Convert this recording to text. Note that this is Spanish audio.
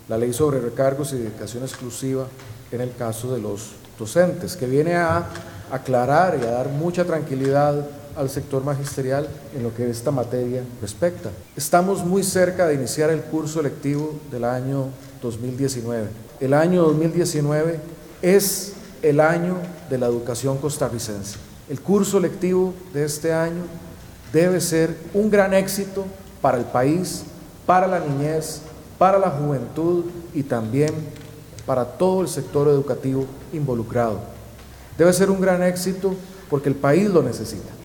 la ley sobre recargos y dedicación exclusiva en el caso de los docentes, que viene a aclarar y a dar mucha tranquilidad al sector magisterial en lo que esta materia respecta. Estamos muy cerca de iniciar el curso lectivo del año 2019. El año 2019 es el año de la educación costarricense. El curso lectivo de este año debe ser un gran éxito para el país, para la niñez, para la juventud y también para todo el sector educativo involucrado. Debe ser un gran éxito porque el país lo necesita.